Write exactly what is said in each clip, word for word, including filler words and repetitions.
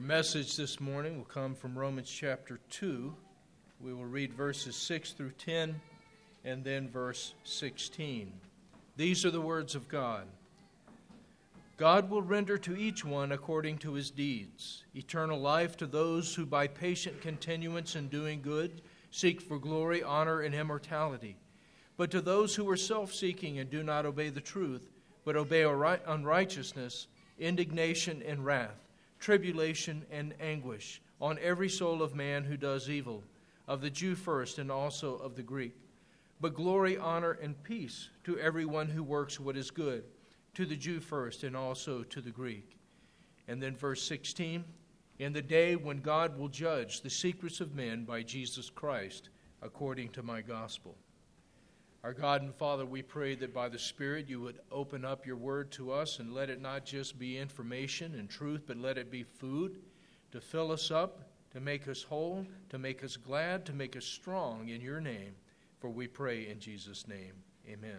Our message this morning will come from Romans chapter two. We will read verses six through ten and then verse sixteen. These are the words of God. God will render to each one according to his deeds, eternal life to those who by patient continuance in doing good seek for glory, honor, and immortality. But to those who are self-seeking and do not obey the truth, but obey unrighteousness, indignation and wrath, tribulation and anguish on every soul of man who does evil, of the Jew first and also of the Greek. But glory, honor, and peace to everyone who works what is good, to the Jew first and also to the Greek. And then verse sixteen, in the day when God will judge the secrets of men by Jesus Christ, according to my gospel. Our God and Father, we pray that by the Spirit you would open up your word to us and let it not just be information and truth, but let it be food to fill us up, to make us whole, to make us glad, to make us strong in your name. For we pray in Jesus' name. Amen.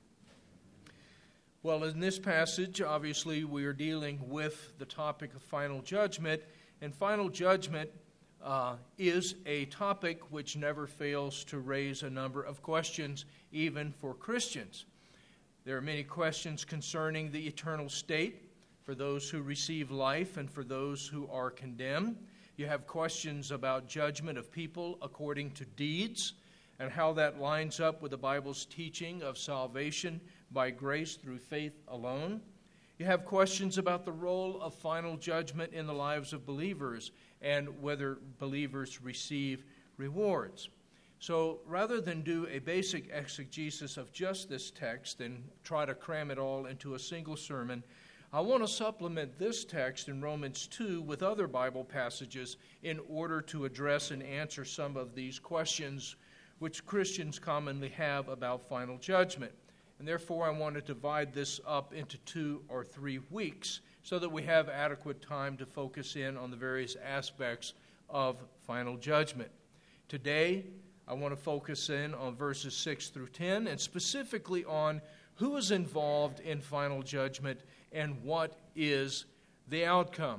Well, in this passage, obviously, we are dealing with the topic of final judgment, and final judgment Uh, is a topic which never fails to raise a number of questions, even for Christians. There are many questions concerning the eternal state for those who receive life and for those who are condemned. You have questions about judgment of people according to deeds and how that lines up with the Bible's teaching of salvation by grace through faith alone. You have questions about the role of final judgment in the lives of believers and whether believers receive rewards. So rather than do a basic exegesis of just this text and try to cram it all into a single sermon, I want to supplement this text in Romans two with other Bible passages in order to address and answer some of these questions which Christians commonly have about final judgment. And therefore, I want to divide this up into two or three weeks so that we have adequate time to focus in on the various aspects of final judgment. Today, I want to focus in on verses six through ten, and specifically on who is involved in final judgment and what is the outcome.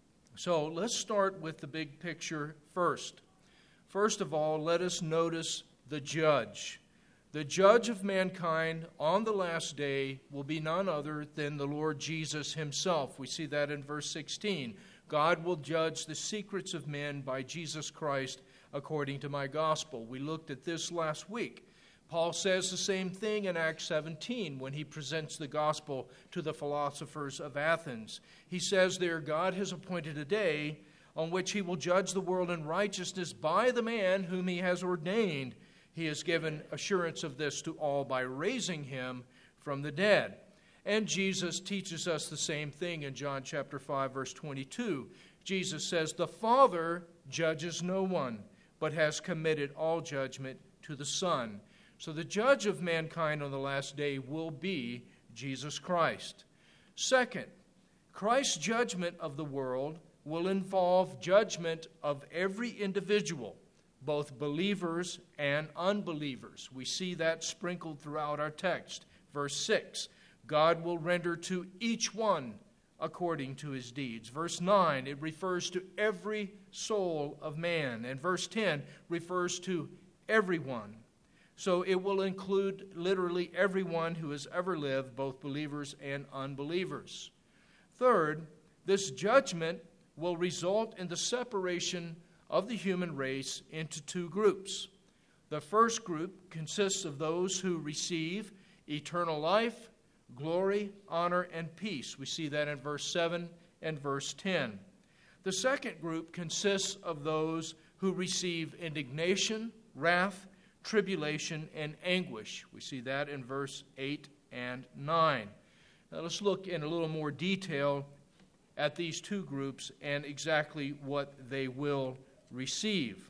So let's start with the big picture first. First of all, let us notice the judge. The judge of mankind on the last day will be none other than the Lord Jesus himself. We see that in verse sixteen. God will judge the secrets of men by Jesus Christ according to my gospel. We looked at this last week. Paul says the same thing in Acts seventeen when he presents the gospel to the philosophers of Athens. He says there, God has appointed a day on which he will judge the world in righteousness by the man whom he has ordained. He has given assurance of this to all by raising him from the dead. And Jesus teaches us the same thing in John chapter five, verse twenty-two. Jesus says, the Father judges no one, but has committed all judgment to the Son. So the judge of mankind on the last day will be Jesus Christ. Second, Christ's judgment of the world will involve judgment of every individual, both believers and unbelievers. We see that sprinkled throughout our text. Verse six, God will render to each one according to his deeds. Verse nine, it refers to every soul of man. And verse ten refers to everyone. So it will include literally everyone who has ever lived, both believers and unbelievers. Third, this judgment will result in the separation of the human race into two groups. The first group consists of those who receive eternal life, glory, honor, and peace. We see that in verse seven and verse ten. The second group consists of those who receive indignation, wrath, tribulation, and anguish. We see that in verse eight and nine. Now let's look in a little more detail at these two groups and exactly what they will receive.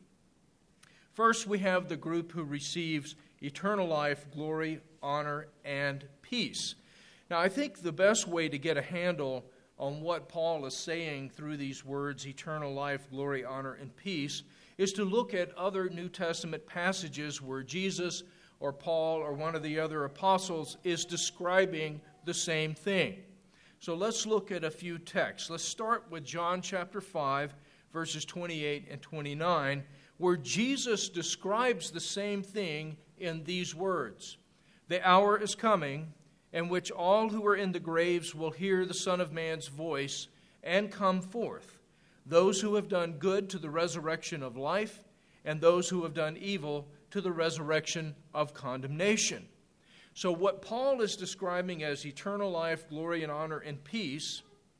First, we have the group who receives eternal life, glory, honor, and peace. Now, I think the best way to get a handle on what Paul is saying through these words, eternal life, glory, honor, and peace, is to look at other New Testament passages where Jesus or Paul or one of the other apostles is describing the same thing. So let's look at a few texts. Let's start with John chapter five, verses twenty-eight and twenty-nine, where Jesus describes the same thing in these words. The hour is coming in which all who are in the graves will hear the Son of Man's voice and come forth, those who have done good to the resurrection of life, and those who have done evil to the resurrection of condemnation. So what Paul is describing as eternal life, glory, and honor, and peace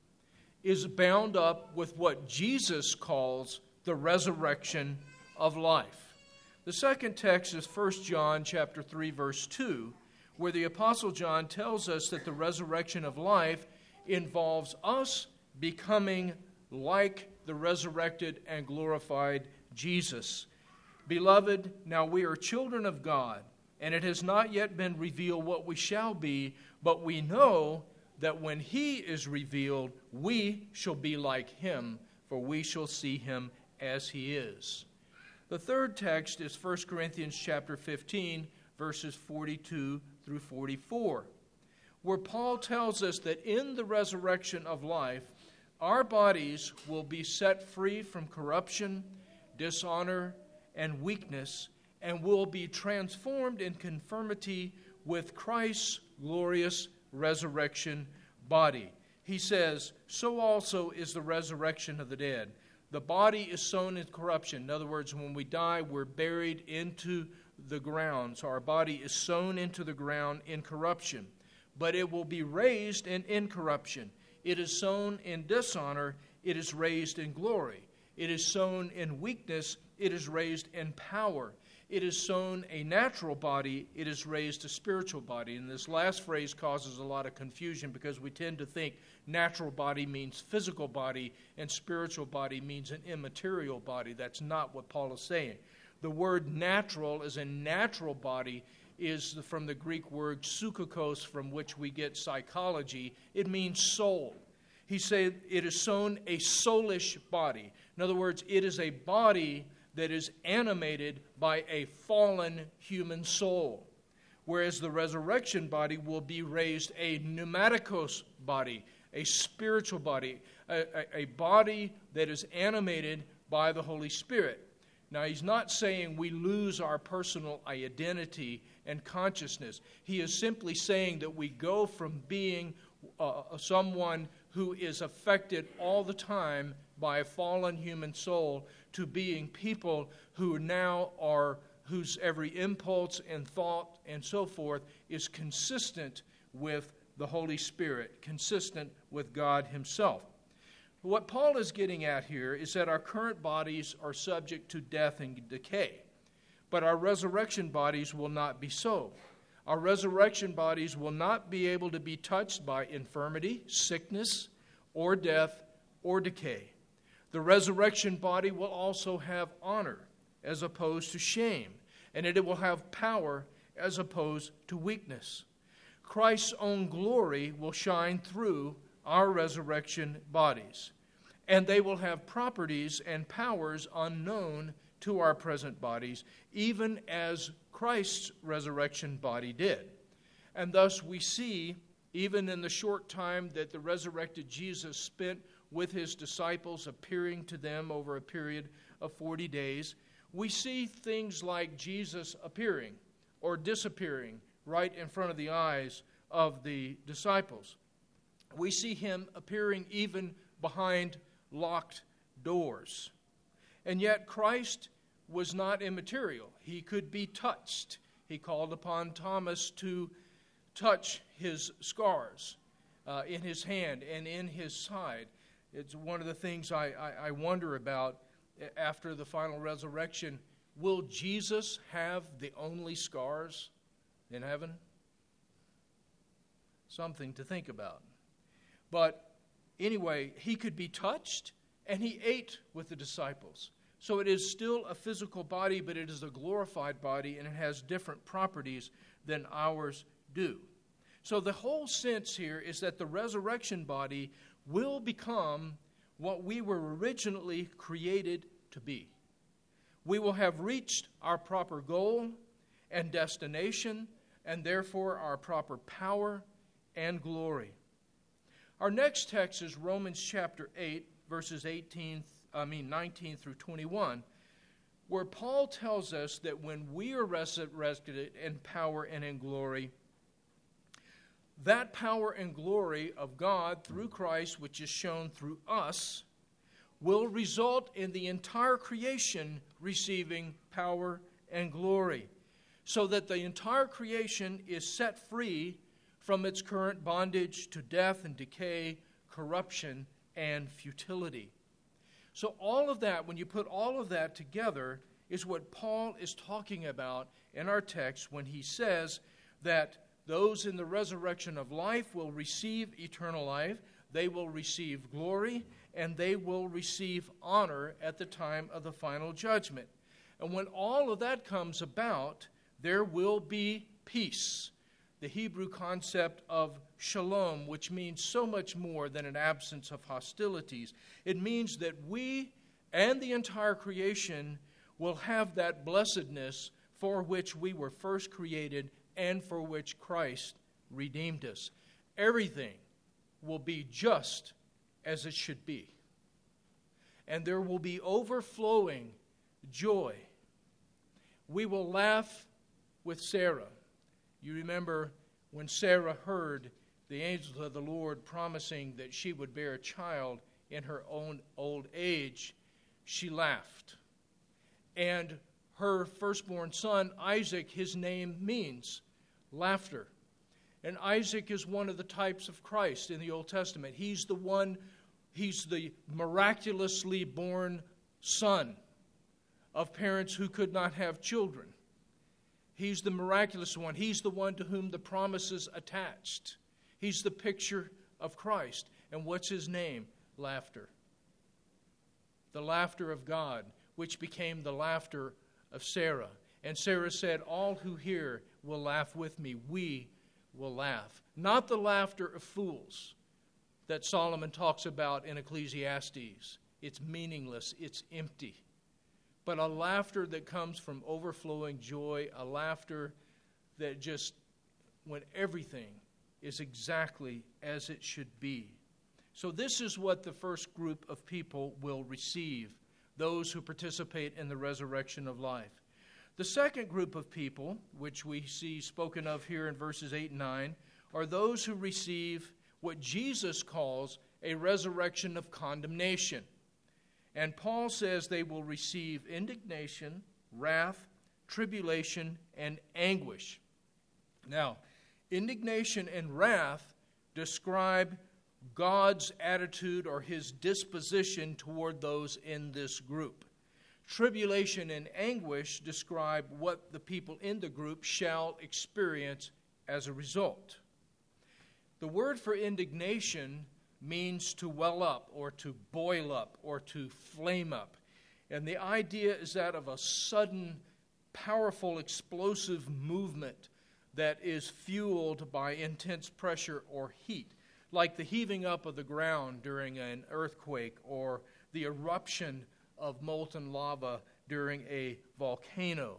is bound up with what Jesus calls the resurrection of life. The second text is First John chapter three, verse two, where the Apostle John tells us that the resurrection of life involves us becoming like the resurrected and glorified Jesus. Beloved, now we are children of God, and it has not yet been revealed what we shall be, but we know that when He is revealed, we shall be like Him, for we shall see Him as He is. The third text is First Corinthians chapter fifteen, verses forty-two through forty-four, where Paul tells us that in the resurrection of life, our bodies will be set free from corruption, dishonor, and weakness, and will be transformed in conformity with Christ's glorious resurrection body. He says, so also is the resurrection of the dead. The body is sown in corruption. In other words, when we die, we're buried into the ground. So our body is sown into the ground in corruption. But it will be raised in incorruption. It is sown in dishonor. It is raised in glory. It is sown in weakness. It is raised in power. It is sown a natural body. It is raised a spiritual body. And this last phrase causes a lot of confusion because we tend to think natural body means physical body and spiritual body means an immaterial body. That's not what Paul is saying. The word natural as a natural body is from the Greek word psychikos, from which we get psychology. It means soul. He said it is sown a soulish body. In other words, it is a body that is animated by a fallen human soul, whereas the resurrection body will be raised a pneumatikos body, a spiritual body, a, a, a body that is animated by the Holy Spirit. Now, he's not saying we lose our personal identity and consciousness. He is simply saying that we go from being uh, someone who is affected all the time by a fallen human soul to being people who now are, whose every impulse and thought and so forth is consistent with the Holy Spirit, consistent with God Himself. What Paul is getting at here is that our current bodies are subject to death and decay, but our resurrection bodies will not be so. Our resurrection bodies will not be able to be touched by infirmity, sickness, or death, or decay. The resurrection body will also have honor as opposed to shame, and it will have power as opposed to weakness. Christ's own glory will shine through our resurrection bodies, and they will have properties and powers unknown to our present bodies, even as Christ's resurrection body did. And thus we see, even in the short time that the resurrected Jesus spent with His disciples, appearing to them over a period of forty days, we see things like Jesus appearing or disappearing right in front of the eyes of the disciples. We see Him appearing even behind locked doors. And yet Christ was not immaterial. He could be touched. He called upon Thomas to touch His scars uh, in His hand and in His side. It's one of the things I, I, I wonder about after the final resurrection. Will Jesus have the only scars in heaven? Something to think about. But anyway, He could be touched, and He ate with the disciples. So it is still a physical body, but it is a glorified body, and it has different properties than ours do. So the whole sense here is that the resurrection body will become what we were originally created to be. We will have reached our proper goal and destination, and therefore our proper power and glory. Our next text is Romans chapter eight, verses eighteen, I mean nineteen through twenty-one, where Paul tells us that when we are resurrected in power and in glory, that power and glory of God through Christ, which is shown through us, will result in the entire creation receiving power and glory, so that the entire creation is set free from its current bondage to death and decay, corruption, and futility. So all of that, when you put all of that together, is what Paul is talking about in our text when he says that those in the resurrection of life will receive eternal life, they will receive glory, and they will receive honor at the time of the final judgment. And when all of that comes about, there will be peace. The Hebrew concept of shalom, which means so much more than an absence of hostilities. It means that we and the entire creation will have that blessedness for which we were first created and for which Christ redeemed us. Everything will be just as it should be. And there will be overflowing joy. We will laugh with Sarah. You remember when Sarah heard the angels of the Lord promising that she would bear a child in her own old age, she laughed. And her firstborn son, Isaac, his name means laughter. And Isaac is one of the types of Christ in the Old Testament. He's the one, he's the miraculously born son of parents who could not have children. He's the miraculous one. He's the one to whom the promises attached. He's the picture of Christ. And what's his name? Laughter. The laughter of God, which became the laughter of Sarah. And Sarah said, all who hear will laugh with me. We will laugh. Not the laughter of fools that Solomon talks about in Ecclesiastes. It's meaningless. It's empty. But a laughter that comes from overflowing joy, a laughter that just, when everything is exactly as it should be. So this is what the first group of people will receive, those who participate in the resurrection of life. The second group of people, which we see spoken of here in verses eight and nine, are those who receive what Jesus calls a resurrection of condemnation. And Paul says they will receive indignation, wrath, tribulation, and anguish. Now, indignation and wrath describe God's attitude or his disposition toward those in this group. Tribulation and anguish describe what the people in the group shall experience as a result. The word for indignation means to well up or to boil up or to flame up. And the idea is that of a sudden, powerful, explosive movement that is fueled by intense pressure or heat, like the heaving up of the ground during an earthquake or the eruption of molten lava during a volcano.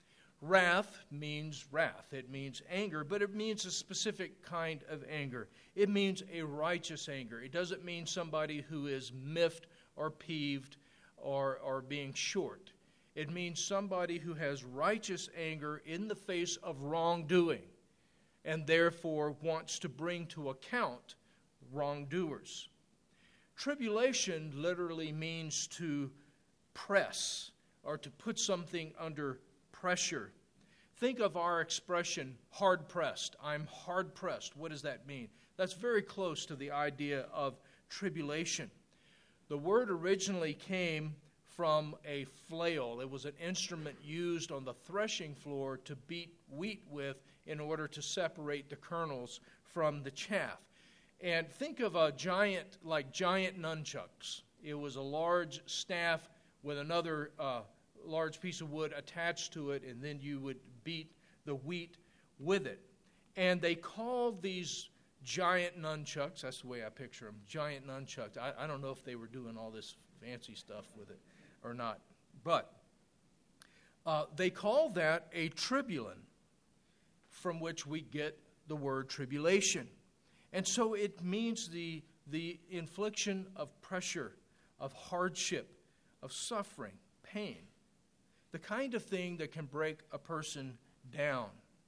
Wrath means wrath. It means anger, but it means a specific kind of anger. It means a righteous anger. It doesn't mean somebody who is miffed or peeved or, or being short. It means somebody who has righteous anger in the face of wrongdoing and therefore wants to bring to account wrongdoers. Tribulation literally means to press or to put something under pressure. Think of our expression, hard-pressed. I'm hard-pressed. What does that mean? That's very close to the idea of tribulation. The word originally came from a flail. It was an instrument used on the threshing floor to beat wheat with in order to separate the kernels from the chaff. And think of a giant, like giant nunchucks. It was a large staff with another uh, large piece of wood attached to it, and then you would beat the wheat with it. And they called these giant nunchucks, that's the way I picture them, giant nunchucks. I, I don't know if they were doing all this fancy stuff with it or not. But uh, they call that a tribulum, from which we get the word tribulation. And so it means the, the infliction of pressure, of hardship, of suffering, pain. The kind of thing that can break a person down.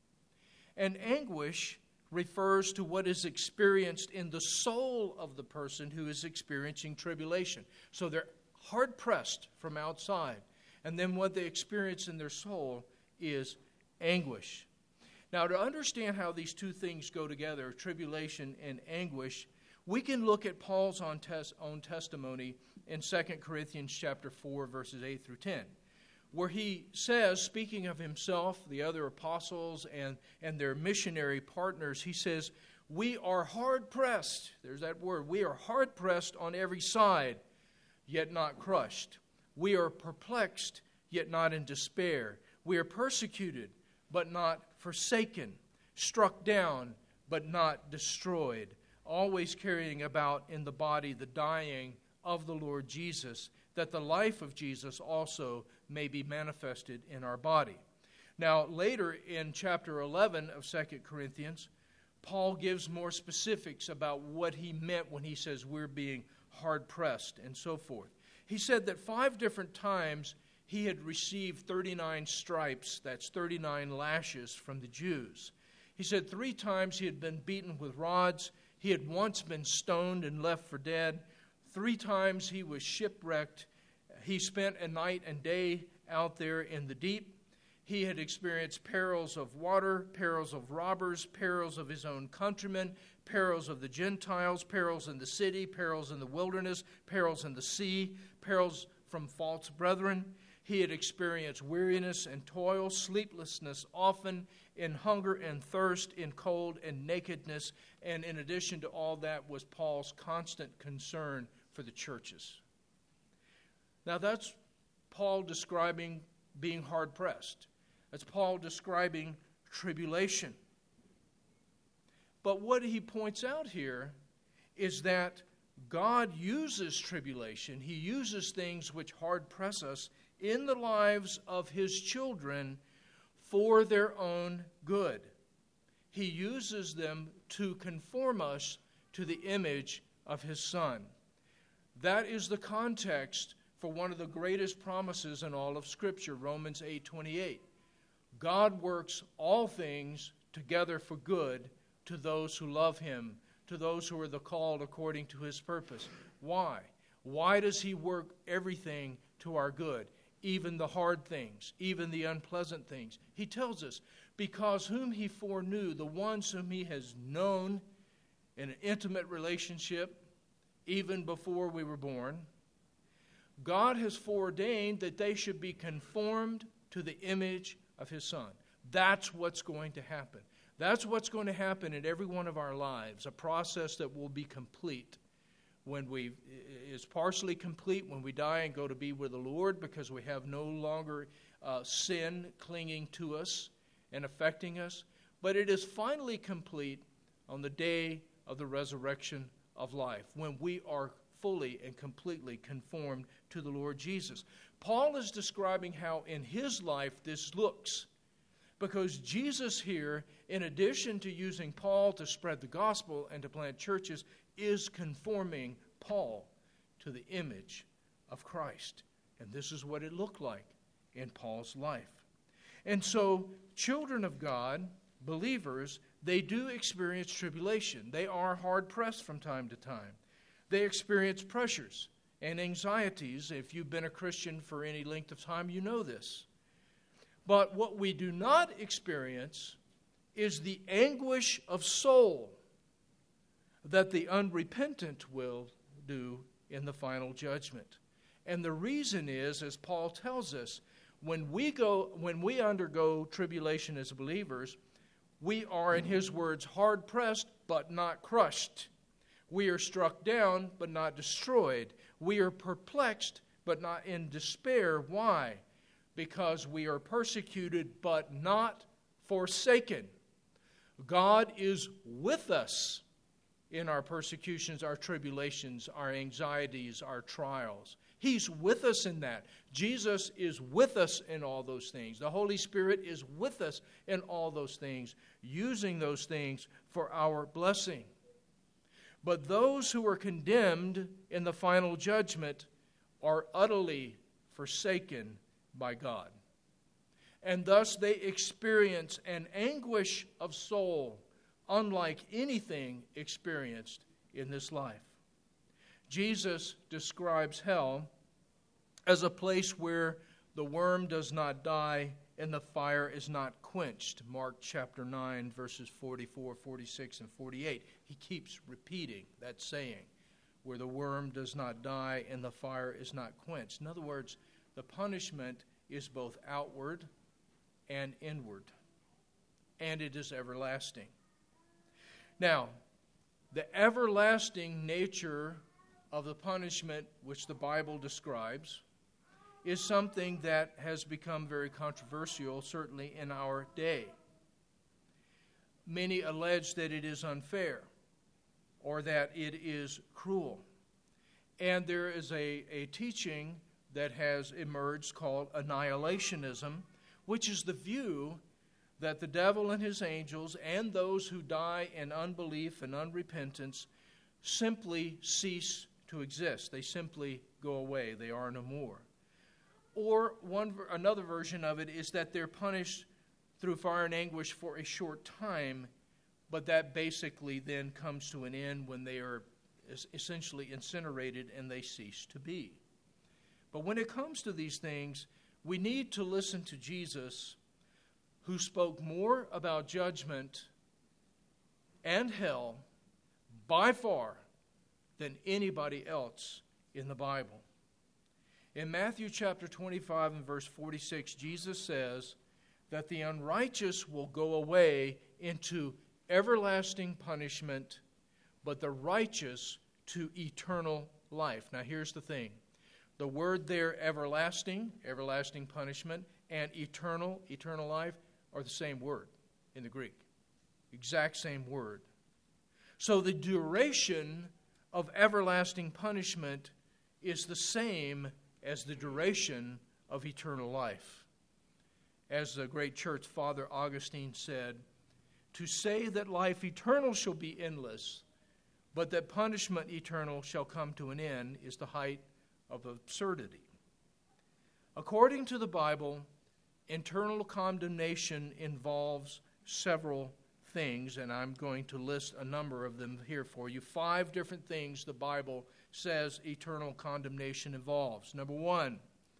And anguish refers to what is experienced in the soul of the person who is experiencing tribulation. So they're hard-pressed from outside. And then what they experience in their soul is anguish. Now, to understand how these two things go together, tribulation and anguish, we can look at Paul's own, tes- own testimony in Second Corinthians chapter four, verses eight through ten, where he says, speaking of himself, the other apostles, and, and their missionary partners, he says, we are hard-pressed. There's that word. We are hard-pressed on every side, yet not crushed. We are perplexed, yet not in despair. We are persecuted, but not forsaken, struck down, but not destroyed, always carrying about in the body the dying of the Lord Jesus, that the life of Jesus also may be manifested in our body. Now, later in chapter eleven of Second Corinthians, Paul gives more specifics about what he meant when he says we're being hard-pressed and so forth. He said that five different times he had received thirty-nine stripes, that's thirty-nine lashes from the Jews. He said three times he had been beaten with rods. He had once been stoned and left for dead. Three times he was shipwrecked. He spent a night and day out there in the deep. He had experienced perils of water, perils of robbers, perils of his own countrymen, perils of the Gentiles, perils in the city, perils in the wilderness, perils in the sea, perils from false brethren. He had experienced weariness and toil, sleeplessness often, in hunger and thirst, in cold and nakedness. And in addition to all that was Paul's constant concern for the churches. Now that's Paul describing being hard-pressed. That's Paul describing tribulation. But what he points out here is that God uses tribulation. He uses things which hard-press us in the lives of his children for their own good. He uses them to conform us to the image of his Son. That is the context for one of the greatest promises in all of Scripture, Romans eight twenty-eight. God works all things together for good to those who love him, to those who are the called according to his purpose. Why? Why does he work everything to our good? Even the hard things, even the unpleasant things. He tells us, because whom he foreknew, the ones whom he has known in an intimate relationship, even before we were born, God has foreordained that they should be conformed to the image of his Son. That's what's going to happen. That's what's going to happen in every one of our lives, a process that will be complete. When we is partially complete when we die and go to be with the Lord, because we have no longer uh, sin clinging to us and affecting us. But it is finally complete on the day of the resurrection of life, when we are fully and completely conformed to the Lord Jesus. Paul is describing how in his life this looks, because Jesus here, in addition to using Paul to spread the gospel and to plant churches, is conforming Paul to the image of Christ. And this is what it looked like in Paul's life. And so, children of God, believers, they do experience tribulation. They are hard-pressed from time to time. They experience pressures and anxieties. If you've been a Christian for any length of time, you know this. But what we do not experience is the anguish of soul that the unrepentant will do in the final judgment. And the reason is, as Paul tells us, when we go, when we undergo tribulation as believers, we are, in his words, hard-pressed but not crushed. We are struck down but not destroyed. We are perplexed but not in despair. Why? Because we are persecuted but not forsaken. God is with us in our persecutions, our tribulations, our anxieties, our trials. He's with us in that. Jesus is with us in all those things. The Holy Spirit is with us in all those things, using those things for our blessing. But those who are condemned in the final judgment are utterly forsaken by God. And thus they experience an anguish of soul unlike anything experienced in this life. Jesus describes hell as a place where the worm does not die and the fire is not quenched. Mark chapter nine, verses forty-four, forty-six, and forty-eight. He keeps repeating that saying, where the worm does not die and the fire is not quenched. In other words, the punishment is both outward and inward, and it is everlasting. Now, the everlasting nature of the punishment which the Bible describes is something that has become very controversial, certainly in our day. Many allege that it is unfair or that it is cruel. And there is a, a teaching that has emerged called annihilationism, which is the view that the devil and his angels and those who die in unbelief and unrepentance simply cease to exist. They simply go away. They are no more. Or one another version of it is that they're punished through fire and anguish for a short time, but that basically then comes to an end when they are essentially incinerated and they cease to be. But when it comes to these things, we need to listen to Jesus, who spoke more about judgment and hell by far than anybody else in the Bible. In Matthew chapter twenty-five and verse forty-six, Jesus says that the unrighteous will go away into everlasting punishment, but the righteous to eternal life. Now here's the thing. The word there, everlasting, everlasting punishment, and eternal, eternal life, are the same word in the Greek. Exact same word. So the duration of everlasting punishment is the same as the duration of eternal life. As the great church father Augustine said, to say that life eternal shall be endless, but that punishment eternal shall come to an end, is the height of absurdity. According to the Bible, eternal condemnation involves several things, and I'm going to list a number of them here for you. Five different things the Bible says eternal condemnation involves. Number one,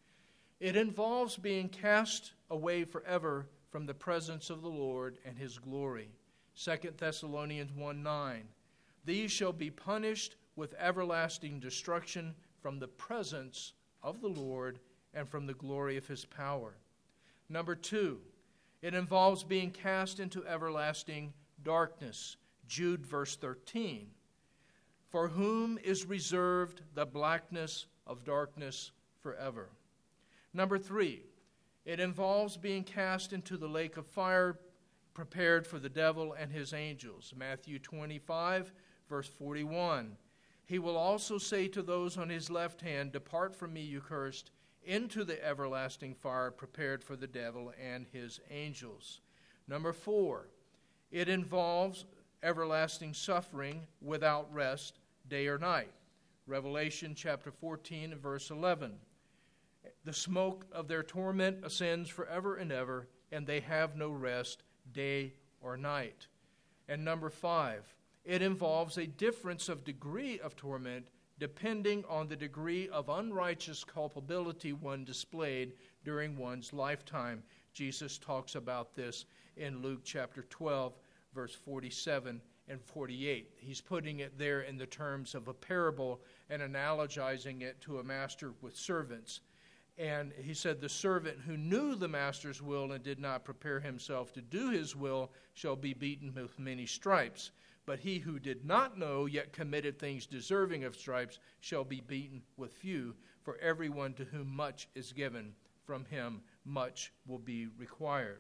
it involves being cast away forever from the presence of the Lord and His glory. Second Thessalonians one nine, these shall be punished with everlasting destruction from the presence of the Lord and from the glory of His power. Number two, it involves being cast into everlasting darkness. Jude verse thirteen, for whom is reserved the blackness of darkness forever. Number three, it involves being cast into the lake of fire prepared for the devil and his angels. Matthew twenty-five, verse forty-one. He will also say to those on his left hand, depart from me, you cursed, into the everlasting fire prepared for the devil and his angels. Number four, it involves everlasting suffering without rest, day or night. Revelation chapter fourteen and verse eleven. The smoke of their torment ascends forever and ever, and they have no rest, day or night. And number five, it involves a difference of degree of torment depending on the degree of unrighteous culpability one displayed during one's lifetime. Jesus talks about this in Luke chapter twelve, verse forty-seven and forty-eight. He's putting it there in the terms of a parable and analogizing it to a master with servants. And he said, the servant who knew the master's will and did not prepare himself to do his will shall be beaten with many stripes. But he who did not know, yet committed things deserving of stripes, shall be beaten with few. For everyone to whom much is given, from him much will be required.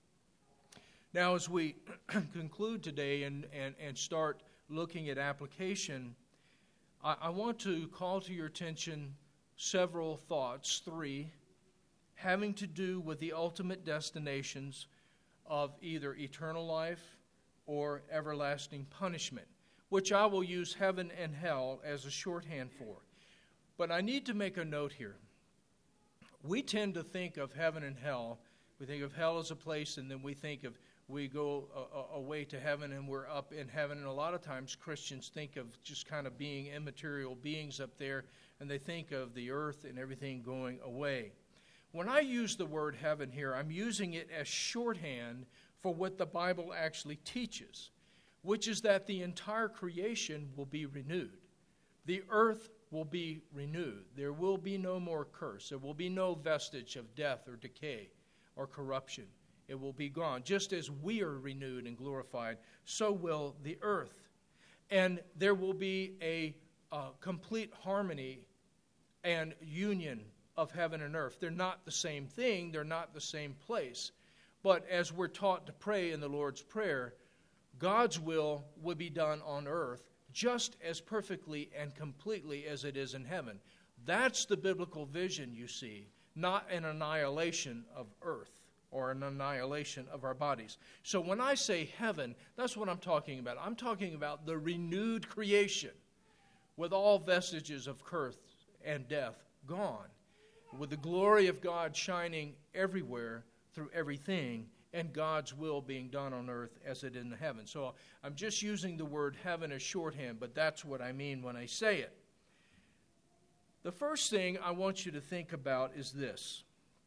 Now, as we conclude today and, and, and start looking at application, I, I want to call to your attention several thoughts, three, having to do with the ultimate destinations of either eternal life or everlasting punishment. which I will use heaven and hell as a shorthand for. But I need to make a note here. We tend to think of heaven and hell. We think of hell as a place, and then we think of we go a, a, away to heaven and we're up in heaven. And a lot of times Christians think of just kind of being immaterial beings up there, and they think of the earth and everything going away. When I use the word heaven here, I'm using it as shorthand for what the Bible actually teaches, which is that the entire creation will be renewed. The earth will be renewed. There will be no more curse. There will be no vestige of death or decay or corruption. It will be gone. Just as we are renewed and glorified, so will the earth. And there will be a uh, complete harmony and union of heaven and earth. They're not the same thing. They're not the same place. But as we're taught to pray in the Lord's Prayer, God's will will be done on earth just as perfectly and completely as it is in heaven. That's the biblical vision, you see, not an annihilation of earth or an annihilation of our bodies. So when I say heaven, that's what I'm talking about. I'm talking about the renewed creation with all vestiges of curse and death gone, with the glory of God shining everywhere through everything, and God's will being done on earth as it is in heaven. So I'm just using the word heaven as shorthand, but that's what I mean when I say it. The first thing I want you to think about is this.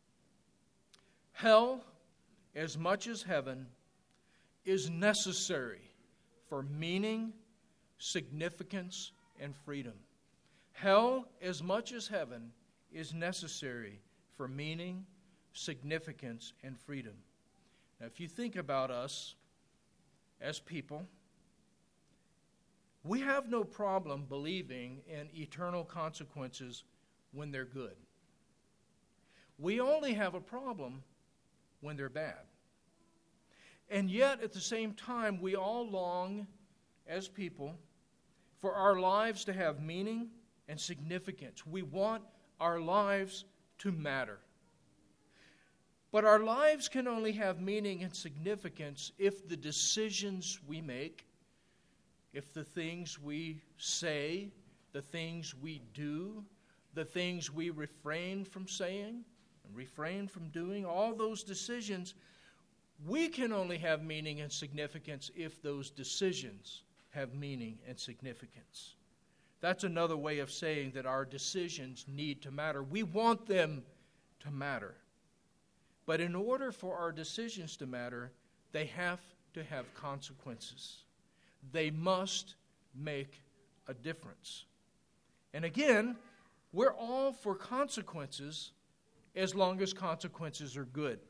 Hell, as much as heaven, is necessary for meaning, significance, and freedom. Hell, as much as heaven, is necessary for meaning, significance, and freedom. Now, if you think about us as people, we have no problem believing in eternal consequences when they're good. We only have a problem when they're bad. And yet, at the same time, we all long, as people, for our lives to have meaning and significance. We want our lives to matter. But our lives can only have meaning and significance if the decisions we make, if the things we say, the things we do, the things we refrain from saying and refrain from doing, all those decisions, we can only have meaning and significance if those decisions have meaning and significance. That's another way of saying that our decisions need to matter. We want them to matter. But in order for our decisions to matter, they have to have consequences. They must make a difference. And again, we're all for consequences as long as consequences are good.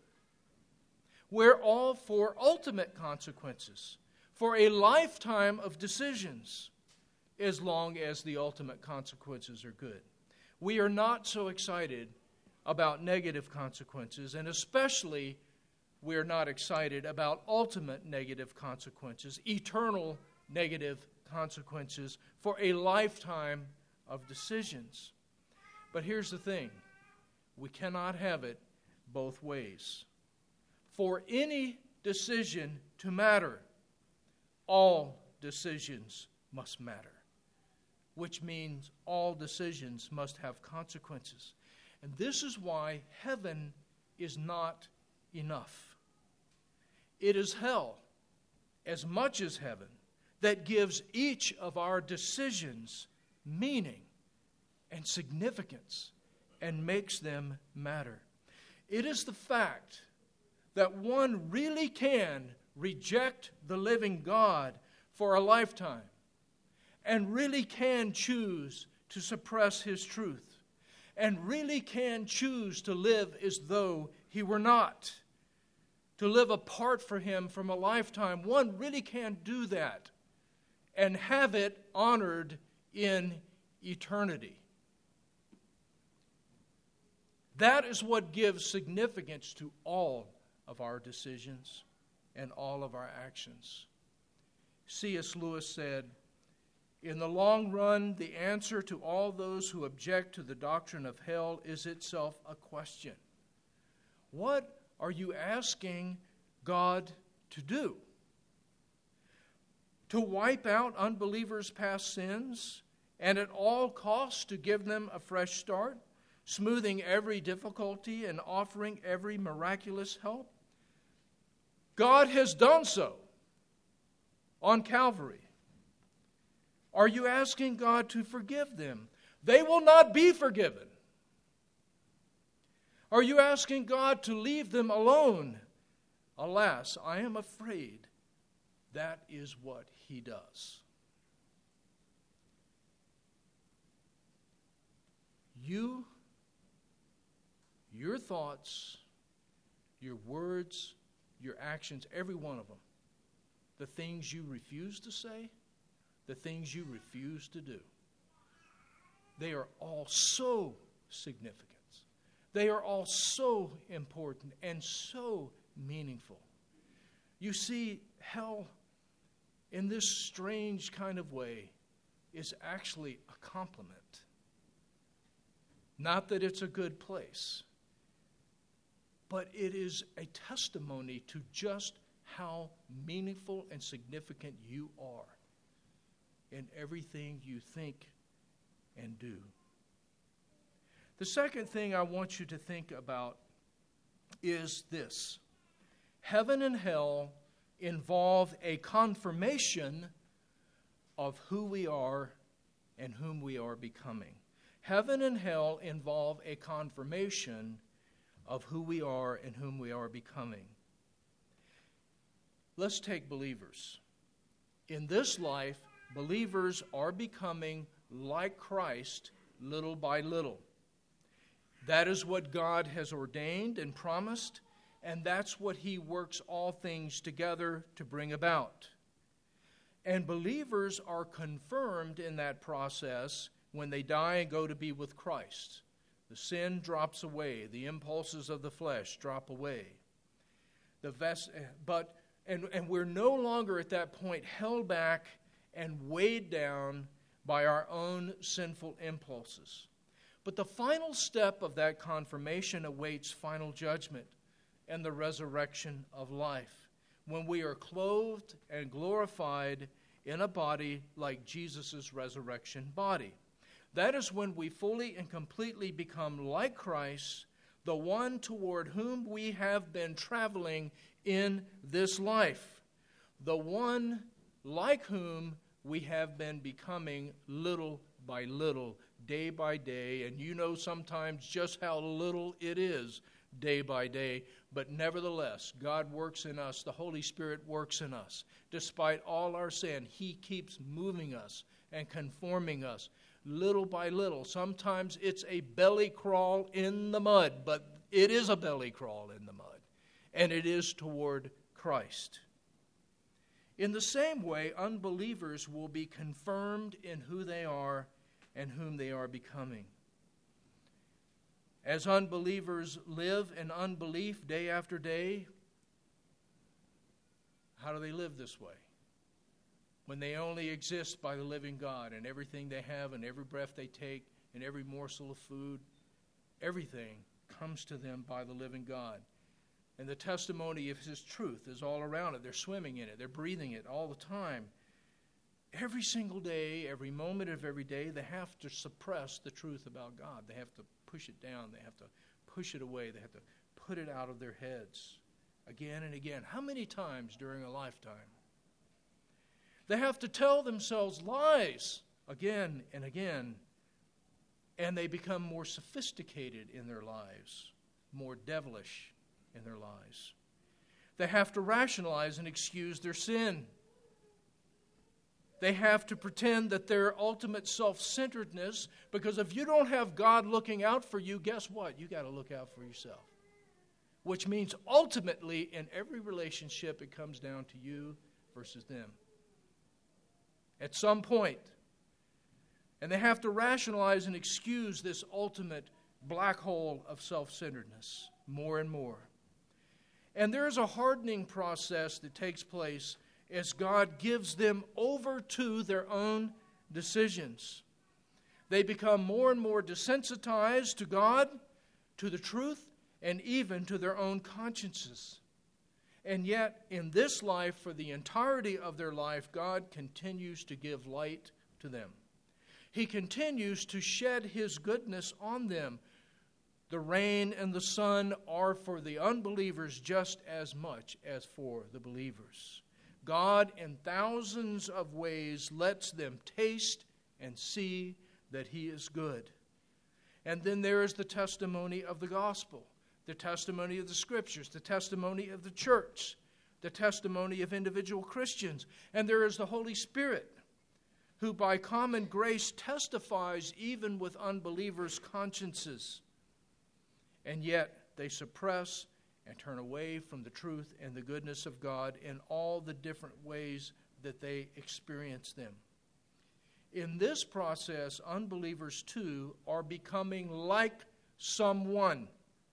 We're all for ultimate consequences, for a lifetime of decisions, as long as the ultimate consequences are good. We are not so excited about negative consequences, and especially we are not excited about ultimate negative consequences, eternal negative consequences for a lifetime of decisions. But here's the thing. We cannot have it both ways. For any decision to matter, all decisions must matter, which means all decisions must have consequences. And this is why heaven is not enough. It is hell, as much as heaven, that gives each of our decisions meaning and significance and makes them matter. It is the fact that one really can reject the living God for a lifetime and really can choose to suppress His truth and really can choose to live as though He were not, to live apart from Him from a lifetime. One really can do that and have it honored in eternity. That is what gives significance to all of our decisions and all of our actions. C S Lewis said, "In the long run, the answer to all those who object to the doctrine of hell is itself a question. What are you asking God to do? to wipe out unbelievers' past sins and at all costs to give them a fresh start, smoothing every difficulty and offering every miraculous help? God has done so on Calvary. Are you asking God to forgive them? They will not be forgiven. Are you asking God to leave them alone? Alas, I am afraid that is what He does. You, your thoughts, your words, your actions, every one of them, the things you refuse to say, the things you refuse to do, they are all so significant. They are all so important and so meaningful. You see, hell, in this strange kind of way, is actually a compliment. Not that it's a good place, but it is a testimony to just how meaningful and significant you are in everything you think and do. The second thing I want you to think about is this. Heaven and hell involve a confirmation of who we are and whom we are becoming. Heaven and hell involve a confirmation of who we are and whom we are becoming. Let's take believers. In this life, believers are becoming like Christ little by little. That is what God has ordained and promised, and that's what He works all things together to bring about. And believers are confirmed in that process when they die and go to be with Christ. The sin drops away. The impulses of the flesh drop away. The ves- but and, and we're no longer at that point held back and weighed down by our own sinful impulses. But the final step of that confirmation awaits final judgment and the resurrection of life, when we are clothed and glorified in a body like Jesus' resurrection body. That is when we fully and completely become like Christ, the one toward whom we have been traveling in this life, the one like whom we have been becoming little by little, day by day, and you know sometimes just how little it is day by day, but nevertheless, God works in us, the Holy Spirit works in us. Despite all our sin, He keeps moving us and conforming us little by little. Sometimes it's a belly crawl in the mud, but it is a belly crawl in the mud, and it is toward Christ. In the same way, unbelievers will be confirmed in who they are and whom they are becoming. As unbelievers live in unbelief day after day, how do they live this way? When they only exist by the living God, and everything they have and every breath they take and every morsel of food, everything comes to them by the living God. And the testimony of His truth is all around it. They're swimming in it. They're breathing it all the time. Every single day, every moment of every day, they have to suppress the truth about God. They have to push it down. They have to push it away. They have to put it out of their heads again and again. How many times during a lifetime? They have to tell themselves lies again and again, and they become more sophisticated in their lives, more devilish in their lives. They have to rationalize and excuse their sin. They have to pretend that their ultimate self-centeredness, because if you don't have God looking out for you, guess what? You got to look out for yourself. Which means ultimately in every relationship it comes down to you versus them. At some point. And they have to rationalize and excuse this ultimate black hole of self-centeredness more and more. And there is a hardening process that takes place as God gives them over to their own decisions. They become more and more desensitized to God, to the truth, and even to their own consciences. And yet, in this life, for the entirety of their life, God continues to give light to them. He continues to shed His goodness on them. The rain and the sun are for the unbelievers just as much as for the believers. God, in thousands of ways, lets them taste and see that He is good. And then there is the testimony of the gospel, the testimony of the Scriptures, the testimony of the church, the testimony of individual Christians. And there is the Holy Spirit, who by common grace testifies even with unbelievers' consciences. And yet they suppress and turn away from the truth and the goodness of God in all the different ways that they experience them. In this process, unbelievers too are becoming like someone.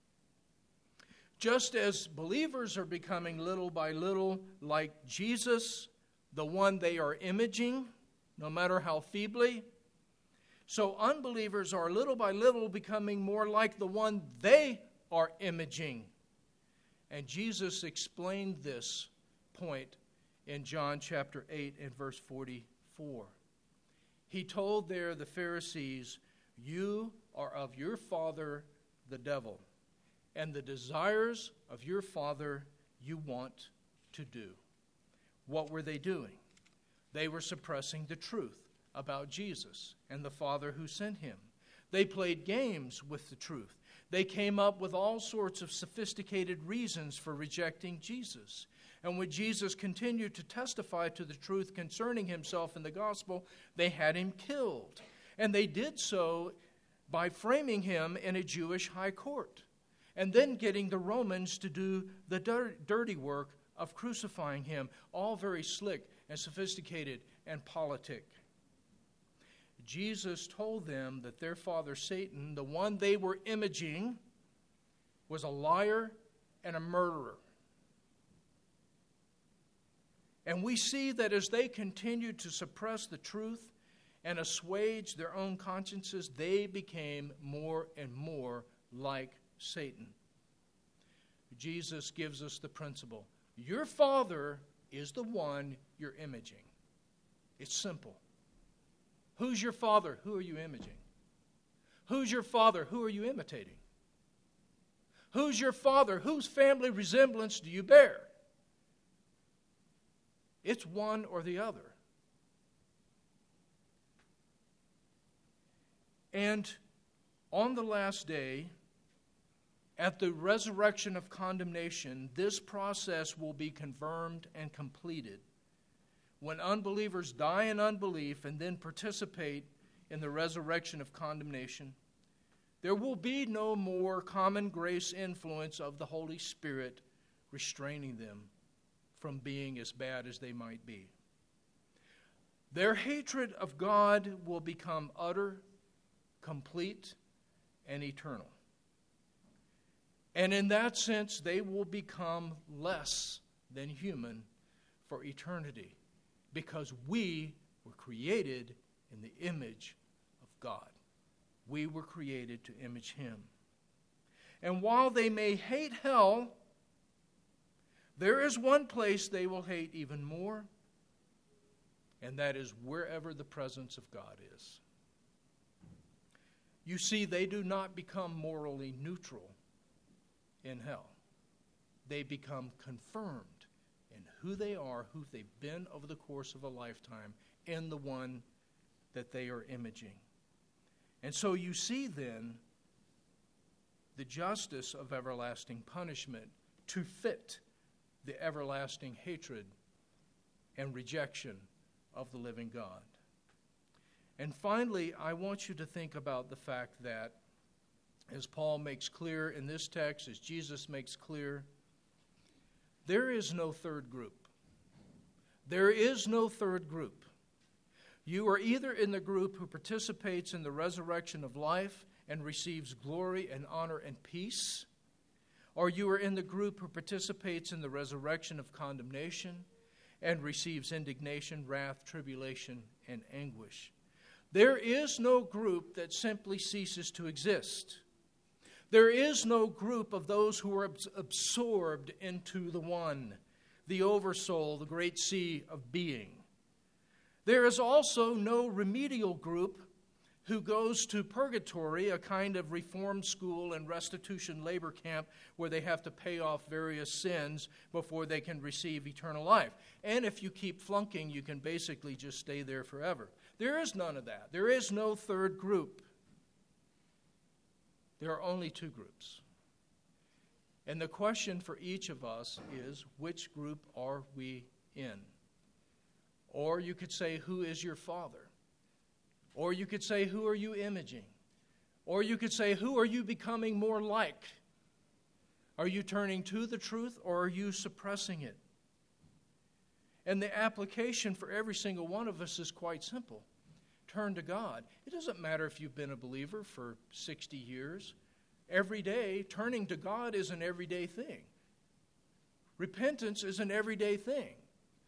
Just as believers are becoming little by little like Jesus, the one they are imaging, no matter how feebly, so unbelievers are little by little becoming more like the one they are imaging. And Jesus explained this point in John chapter eight and verse forty-four. He told there the Pharisees, "You are of your father the devil, and the desires of your father you want to do." What were they doing? They were suppressing the truth about Jesus and the Father who sent Him. They played games with the truth. They came up with all sorts of sophisticated reasons for rejecting Jesus. And when Jesus continued to testify to the truth concerning Himself in the gospel, they had Him killed. And they did so by framing Him in a Jewish high court, and then getting the Romans to do the dir- dirty work of crucifying Him, all very slick and sophisticated and politic. Jesus told them that their father Satan, the one they were imaging, was a liar and a murderer. And we see that as they continued to suppress the truth and assuage their own consciences, they became more and more like Satan. Jesus gives us the principle. Your father is the one you're imaging. It's simple. Who's your father? Who are you imaging? Who's your father? Who are you imitating? Who's your father? Whose family resemblance do you bear? It's one or the other. And on the last day, at the resurrection of condemnation, this process will be confirmed and completed. When unbelievers die in unbelief and then participate in the resurrection of condemnation, there will be no more common grace influence of the Holy Spirit restraining them from being as bad as they might be. Their hatred of God will become utter, complete, and eternal. And in that sense, they will become less than human for eternity, because we were created in the image of God. We were created to image Him. And while they may hate hell, there is one place they will hate even more, and that is wherever the presence of God is. You see, they do not become morally neutral in hell. They become confirmed in who they are, who they've been over the course of a lifetime, in the one that they are imaging. And so you see then the justice of everlasting punishment to fit the everlasting hatred and rejection of the living God. And finally, I want you to think about the fact that, as Paul makes clear in this text, as Jesus makes clear, there is no third group. There is no third group. You are either in the group who participates in the resurrection of life and receives glory and honor and peace, or you are in the group who participates in the resurrection of condemnation and receives indignation, wrath, tribulation, and anguish. There is no group that simply ceases to exist. There is no group of those who are absorbed into the one, the oversoul, the great sea of being. There is also no remedial group who goes to purgatory, a kind of reform school and restitution labor camp where they have to pay off various sins before they can receive eternal life. And if you keep flunking, you can basically just stay there forever. There is none of that. There is no third group. There are only two groups. And the question for each of us is, which group are we in? Or you could say, who is your father? Or you could say, who are you imaging? Or you could say, who are you becoming more like? Are you turning to the truth, or are you suppressing it? And the application for every single one of us is quite simple. Turn to God. It doesn't matter if you've been a believer for sixty years. Every day, turning to God is an everyday thing. Repentance is an everyday thing.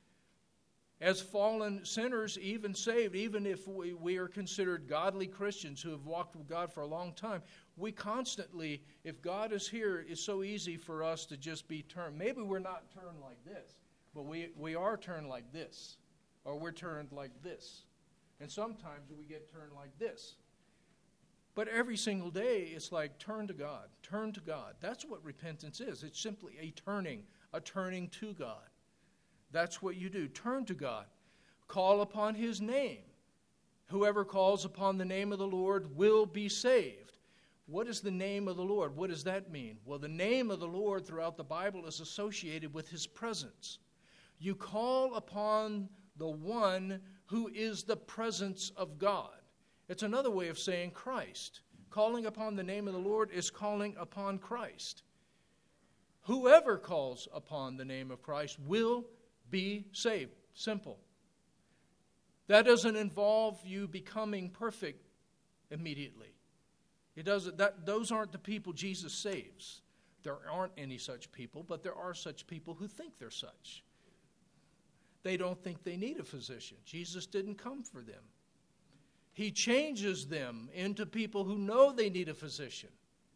As fallen sinners, even saved, even if we, we are considered godly Christians who have walked with God for a long time, we constantly, if God is here, it's so easy for us to just be turned. Maybe we're not turned like this, but we, we are turned like this, or we're turned like this. And sometimes we get turned like this. But every single day, it's like, turn to God, turn to God. That's what repentance is. It's simply a turning, a turning to God. That's what you do. Turn to God. Call upon His name. Whoever calls upon the name of the Lord will be saved. What is the name of the Lord? What does that mean? Well, the name of the Lord throughout the Bible is associated with His presence. You call upon the one who is the presence of God. It's another way of saying Christ. Calling upon the name of the Lord is calling upon Christ. Whoever calls upon the name of Christ will be saved. Simple. That doesn't involve you becoming perfect immediately. It doesn't. That those aren't the people Jesus saves. There aren't any such people, but there are such people who think they're such. They don't think they need a physician. Jesus didn't come for them. He changes them into people who know they need a physician.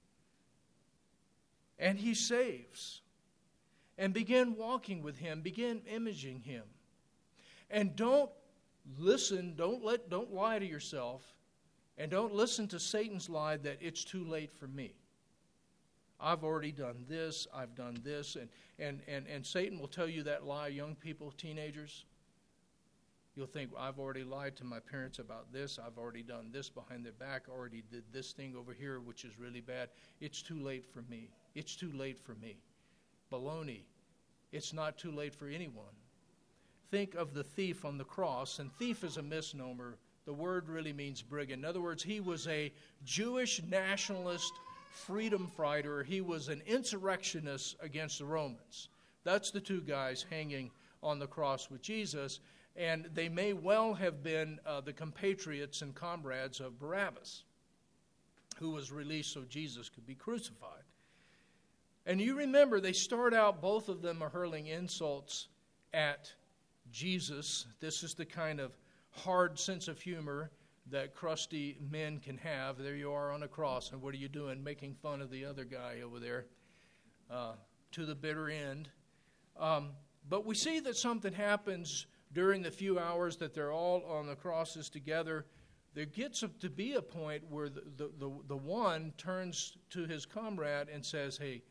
And He saves. And begin walking with Him. Begin imaging Him. And don't listen, don't let, don't lie to yourself. And don't listen to Satan's lie that it's too late for me. I've already done this, I've done this. And, and, and, and Satan will tell you that lie, young people, teenagers. You'll think, well, I've already lied to my parents about this. I've already done this behind their back. I already did this thing over here, which is really bad. It's too late for me. It's too late for me. Baloney. It's not too late for anyone. Think of the thief on the cross, and thief is a misnomer. The word really means brigand. In other words, he was a Jewish nationalist freedom fighter. He was an insurrectionist against the Romans. That's the two guys hanging on the cross with Jesus, and they may well have been uh, the compatriots and comrades of Barabbas, who was released so Jesus could be crucified. And you remember, they start out, both of them are hurling insults at Jesus. This is the kind of hard sense of humor that crusty men can have. There you are on a cross, and what are you doing? Making fun of the other guy over there uh, to the bitter end. Um, but we see that something happens during the few hours that they're all on the crosses together. There gets to be a point where the, the, the, the one turns to his comrade and says, hey,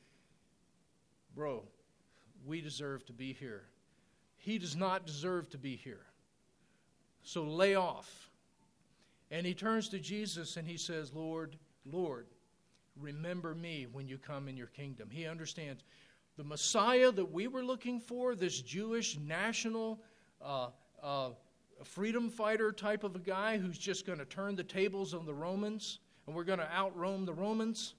bro, we deserve to be here. He does not deserve to be here. So lay off. And he turns to Jesus and he says, Lord, Lord, remember me when you come in your kingdom. He understands the Messiah that we were looking for, this Jewish national uh, uh, freedom fighter type of a guy who's just going to turn the tables on the Romans and we're going to out-Rome the Romans.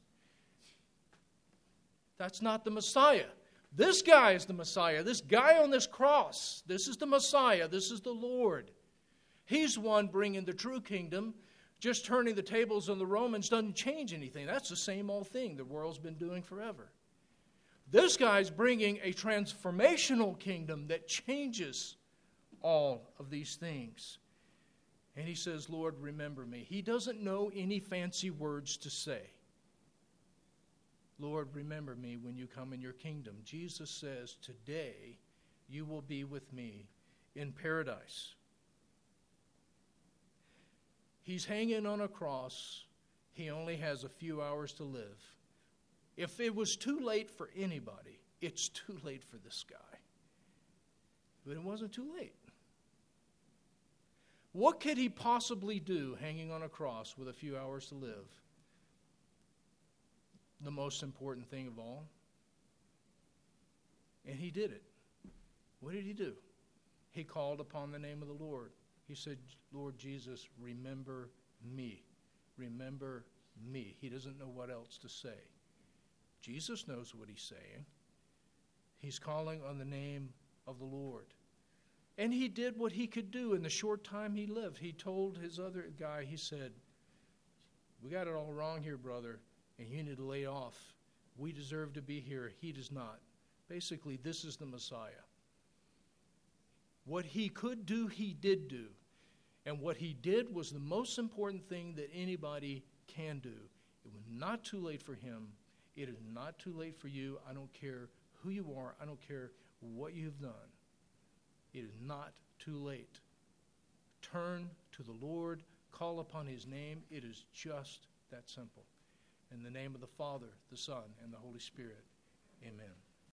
That's not the Messiah. This guy is the Messiah. This guy on this cross, this is the Messiah. This is the Lord. He's one bringing the true kingdom. Just turning the tables on the Romans doesn't change anything. That's the same old thing the world's been doing forever. This guy's bringing a transformational kingdom that changes all of these things. And he says, Lord, remember me. He doesn't know any fancy words to say. Lord, remember me when you come in your kingdom. Jesus says, today you will be with me in paradise. He's hanging on a cross. He only has a few hours to live. If it was too late for anybody, it's too late for this guy. But it wasn't too late. What could he possibly do hanging on a cross with a few hours to live? The most important thing of all. And he did it. What did he do? He called upon the name of the Lord. He said, Lord Jesus, remember me. Remember me. He doesn't know what else to say. Jesus knows what he's saying. He's calling on the name of the Lord. And he did what he could do in the short time he lived. He told his other guy, he said, we got it all wrong here, brother, and you need to lay off. We deserve to be here. He does not. Basically, this is the Messiah. What he could do, he did do. And what he did was the most important thing that anybody can do. It was not too late for him. It is not too late for you. I don't care who you are. I don't care what you've done. It is not too late. Turn to the Lord. Call upon his name. It is just that simple. In the name of the Father, the Son, and the Holy Spirit. Amen.